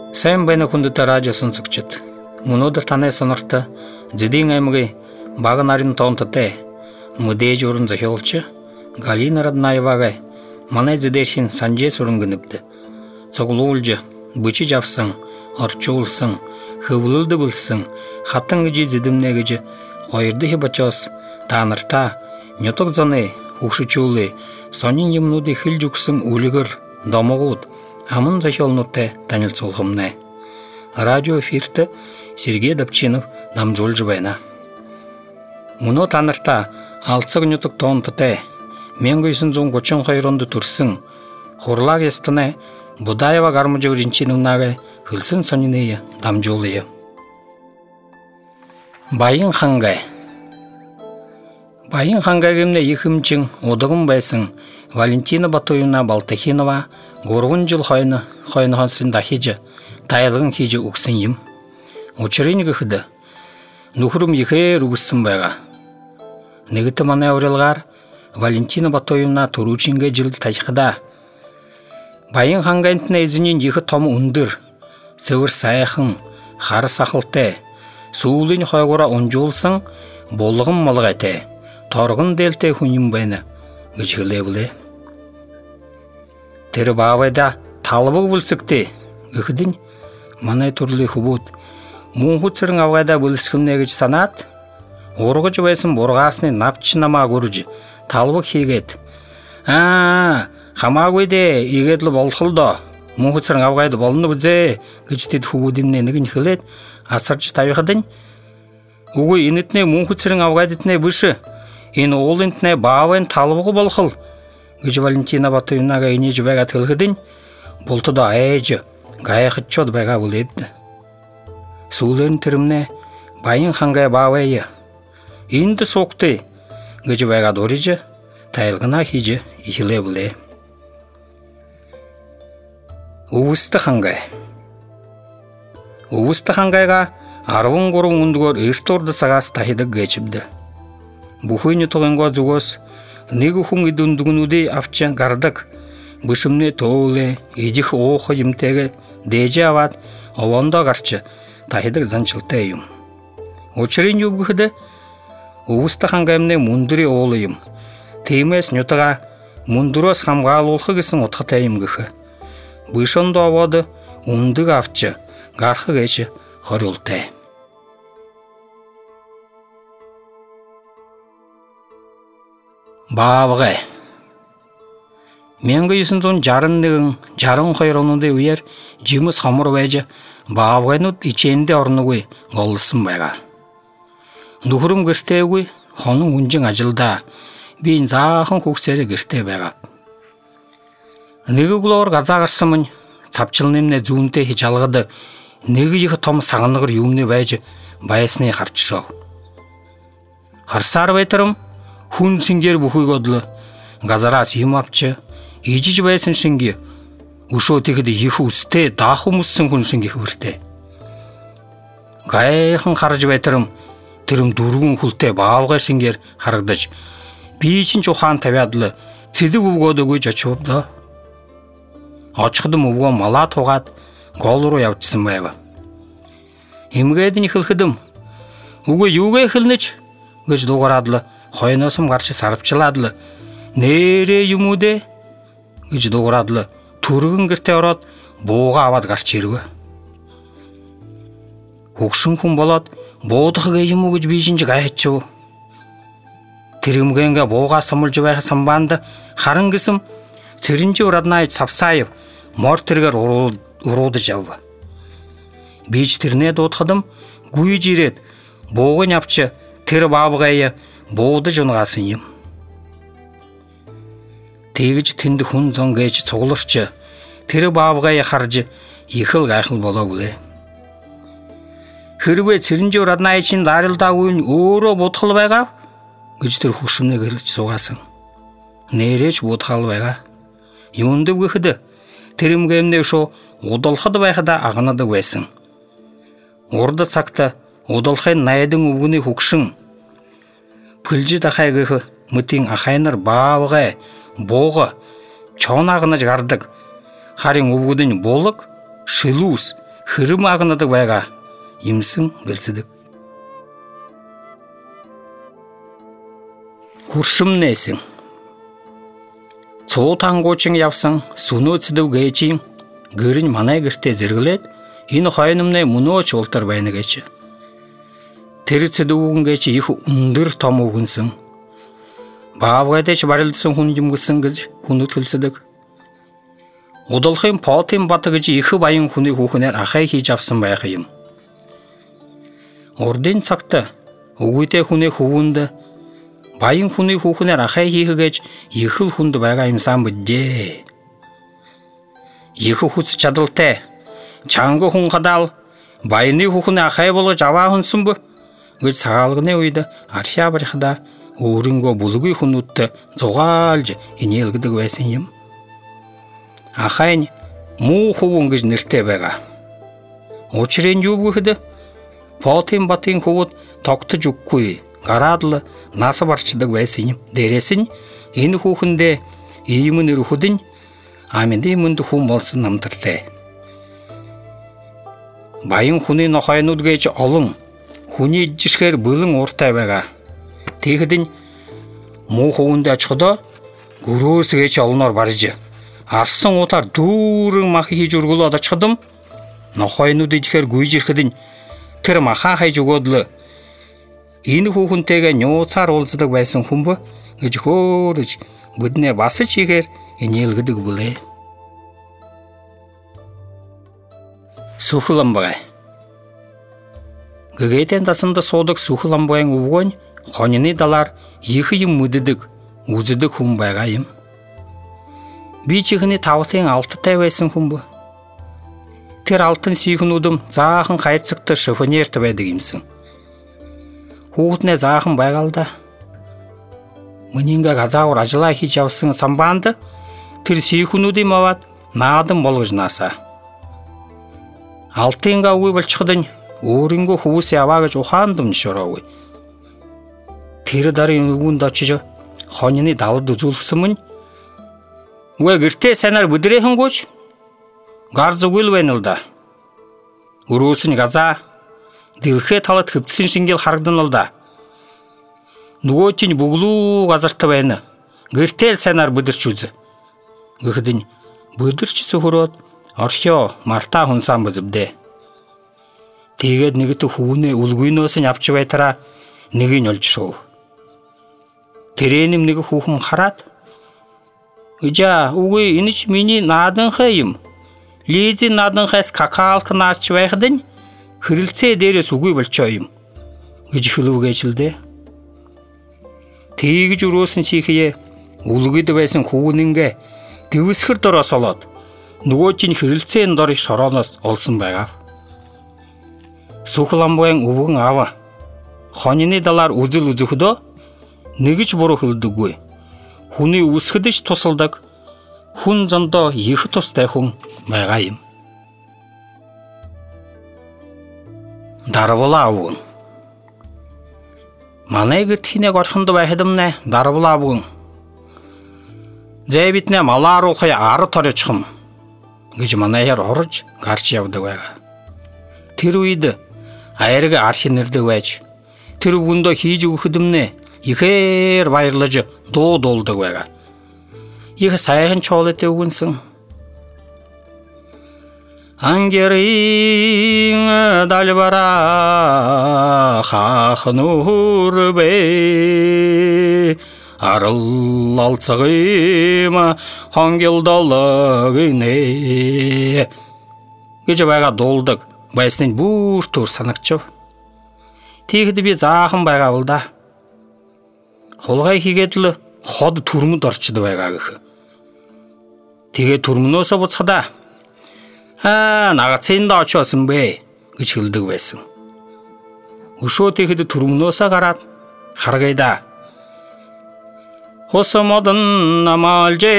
Сайын байна хүндэт радио сонсогчид. Өнөөдөр танай сонорт Зэдийн аймгийн Бага нарын тоонттой мэдээж уран зохиолч Галина Раднаевагаа манай зэдэрхийн санжээ сүрэнгэнэвд цуглуулж бичиж авсан, орчуулсан, хөвлөлдөглсөн хатан гэж зэдэмнэ гэж хоёр дахь бочоос та нартаа нютаг заны хөвшөчүүлээ сонин юмнуудыг хэлж өгсөн үлгэр домогууд аман зохиолнуудтай танилцуулгамнэ. Радио эфирт Сергей Давчинов дамжуулж байна. Мөнөө та нартаа алцаг нютаг тоонттой 1932 онд төрсэн Хурлаг ястаны Будаева гармажиг ринчинунага хөлсөн сонины дамжуулъя. Баян хангай гэмнэ ихэмчин удаган байсан Валентина Батуевна Балтахинова 3 жил хойнохон дахиж тайлган хийж өгсөн юм. Учрыг гэхэд нөхрөм ихээр үгссэн байгаа. Нэгт манай урилгаар Валентина Батуевна төрүүчингээ жилд тахихда Баян хангайтны эзний их том өндөр цэвэр сайхан хар сахалтай сүүлийн хойгоороо унжуулсан булган малгайтай торгон дээлтэй хүн юм байна гэж хэлэвлээ. Тэр баавайда талбаг бүлсэгтэй гэхэд манай төрлийн хөвүүд мөн хүчрэн авгайда бүлсгэмнэ гэж санаад ургаж байсан бургаасны навч намаа гөрж талбаг хийгээд хамаагүй дээ игээд л болох л доо мөн хүчрэн авгайд болно үзээ гэж тэд хөвүүднээ нэг нь хэлээд асарж тавихад үгүй энэтнээ мөн хүчрэн авгайдтнээ биш энэ уулынтнээ баавын талбаг болох л гэж Валентина Батуевнага инээж байгаад хэлэхэд бултод ээж гайхачод байгаа үлээд сүүлэн тэрмнэ Баян хангай баавэ энд суугтээ гэж байгаад уриж тайлгана хийж ихлэвлээ. Өвөстө хангайга 13 өндгөр эртурд цагаас тахидаг гэжбд. Бүхний тугангоо зүгөөс нэг хүн идэндгнүүдээ авч гардаг бишмнэ төөлэ ижих уух юмтэйг дээж аваад овондоо гарч тахидаг занчилтай юм. Учрыг юу гэхэд Өвөстө хангаймны мөндрийн уул юм. Тиймээс нютага мөндрөөс хамгаалуулах гэсэн утгатай юм гэх. Бишонд овоод өндөг авч гарах гэж хориултай. Баавгай 1961-62 онуудын үеэр жимс хомор байж баавгайнууд ичээндээ орноггүй голсон байгаа. Нөхрөм гэртээгүй хонон үнжин ажилдаа би заахан хүүхсээрээ гэртээ байгаа. Нэгэглоор газаа гарсан мань цавчил нэмнэ зүүнтэй хийж алгад нэг их том сагнагар юмны байж байсны харчшоо. Харсаар байтарам хүн шингээр бүхийг одлоо газараас юм авч ижиж байсан шингээ өшөө тэгэхэд их үстэй даах хүмүүссэн хүн шингээ хөвөртэй. Гайхан харж байтарам тэрм дөрвөн хүлтэй баавгай шингээр харагдаж би чинь ухаан тавиад л цэдэг өвгөөд өгөж очивдоо. Очихд өвгөө малаа тугаад гол руу явчихсан байв. Имгээд нь хэлэхэд үгүй юугээ хэлнэж гэж дуугараад л хойноосом гарч сарвчлаад л нэрээ юм үү дээ гэж дуугараад л түргэн гэртээ ороод бууга аваад гарч ирвэ. Хөгшин хүн болоод буудах гэ юм уу гэж би шинж гайхачив. Тэр юмгэнгээ буугаа самулж байх самбаанд харан гисэм цэрэнжи Раднаев савсаев мор тэргээр уруудаж ав. Бич тэрнээ дуудахадам гүйж ирээд буугын авч тэр баавгай буудаж унгаасан юм. Тэгж тэнд хүн зон гэж цугларч тэр баавгай харж их л гайхал болоогүй. Хэрвээ цэрэнжи Раднаевын дарилдаагүй өөрөө будхал байгаа гэж тэр хөвшмнээ хэлж суугаасан. Нэрэж будхал байгаа. Юунд гэхэд тэр юмгэмнээ шо удалхад байхада агнадаг байсан. Урд цагт удалхын найдан өвгөний хөгшин пүлжид ахай гэх мөтийн ахайнар баавгай бууга чоонаагнаж гардаг харин өвгөдний булаг шилүүс хырым ағыныдық байға, имсің білсідік. Құршым несің? Цо таңғочың япсың, суны өтсідіу гейчің, гөрін манай кірте зіргілет, ені қайынымне мұны өч олтар байны кечі. Теріцеді уғын кечі ехі ұндыр там уғынсың. Бағавғайдеш барылдысың хуны жұмғысың кіз, хуны түлсідік. Одалқайым паутайым баты кечі ехі байын хуны хухынер ақай хей жапсын байқайым. Орден сақты, уғыте хуны хуғынды, байын хуны хухынер ақай хейхі кеч, ехіл хунды байғайым сан бүдде. Ехі хусы чадылте, чаңғы хун қадал, байыны хухыны ақай болы жава хунсын бұ. Гөз сағалғыны өйді, аршия барықыда, орынға бұлығы хүн ұтты, зоғалжы, енелгіді көйсін ем. Ақайын, мұ хуын гөз нірте бәға. Очырен жуып өйді, паутын батын хуыт тоқты жүк көй, ғарадылы, насы баршыдық көйсін ем. Дересін, ені хухынде, үйімін үріхудын, аменде емінді хун болсын намтырды. Байын хуны нақайын ұдғайчы алың, хуны жішкер бұлың ортай бәға. Тегідін мұ хуынды ачқыда, күрөсі кечі алынар барыжы. Арсын отар дұрың мақи жүргілі адачқыдым, нақайын ұдғайчықер көй жүркідін, тір мақа қай жүгодылы. Ені хухын теге нөцар олсыдық бәйсін хұмбы, үжі көріч, бұдіне басы чегер, енелгідік бұлы. Сухыламбағай. Гөгейтен тасынды содық сухыламбағайын ұбығын, қонины далар ехейім мүдідік, ұзыдық хұмбайғайым. Бейчігіні тауытын алты тәуәйсін хұмбы. Тер алтын сүйхін ұдым, зағын қайтсықты шыфын ерті бәдігімсің. Хуғытне зағын байғалда. Мұнинға ғазауыр ажылай хижавсың самбанды, тер сүйхін ұдым ават, наадым болғыжнаса. Алтынға ұй білчіқдың, орынғы хуысы авағыш ұхандым шырауы. Тері дарын ұғында чыжы, қонины далыды зүлсымын. Уэ кірте сәнар бүдірехін көч? Гарзы өйл вәнілді. Ұрусын ғаза, дылхе талы тыптсын шынгел қарғдың ылда. Нуғотын бұғылу ғазырты вәні, кіртел сәнар бүдір чүзі. Үхдің бүдір чүсі құрот, архео марта хунсан бізібде. Тегед нігіті хуыны ұлғын осын апчы байтыра нігін өлчі шоу. Теренім нігі хухым қарат. Үжа, ұғы иніч мені надың қайым. Лези надың қайс какалқы насчы байқыдың, хырылце дерес ұғы білчайым. Үжі хылу кечілді. Тегі жүр осын секіе, ұлғыды байсын хуыныңға дөвісқір дұра салады. Нуғотын хырылцен дары шаранас олсын байғав. Сухыламбайын ұбығын ава. Қонины далар ұзыл ұзықыда, нігіч бұры хылды көй. Хуны ұсқыдыш тосылдық, хун жанда ехі тостай хун байғайым. Дарыбыла ауын. Манай кіртхіне қорқынды байхедімне дарыбыла ауын. Зәйбітіне малар олқай ары торы чықым. Гүжі манайыр орыч қарчы явды байға. Тірі үйді, айырғы архинерді байч. Тірі бұнда кейжі үхідімне, ехер байырлыжы долды байға. Ехі сайын чол еті үгінсің. Ангерің дәл бара қақын ұрбе. Арыл алцығыма қоңгелдалығыне. Гүжі байға долдық, байсынен бұр тұр санықчып. Тегіді бе зағын байға бұлда. Қолғай кегетілі қоды тұрмы дұрчыды байға күхі. Теге тұрмын оса бұтсықда. Нағат сен да очосын бе, күчілдік бәсің. Ұшо тегіді тұрмын оса қарат, қарғайда. Қосымадын амалже,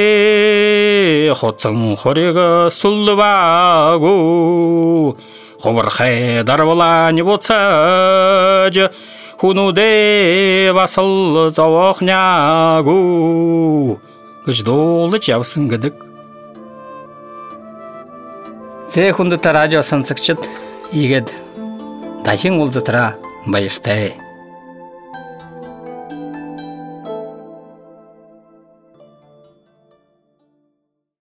қотсын қорегі сұлды бағу, қобыр қайдар боланы бұтса жы, хунуде басыл зауақ нягу, күш долы жабсын гідік. Зе хүндэт радио сонсогчид ийгээд дахин уулзалтаараа баяртай.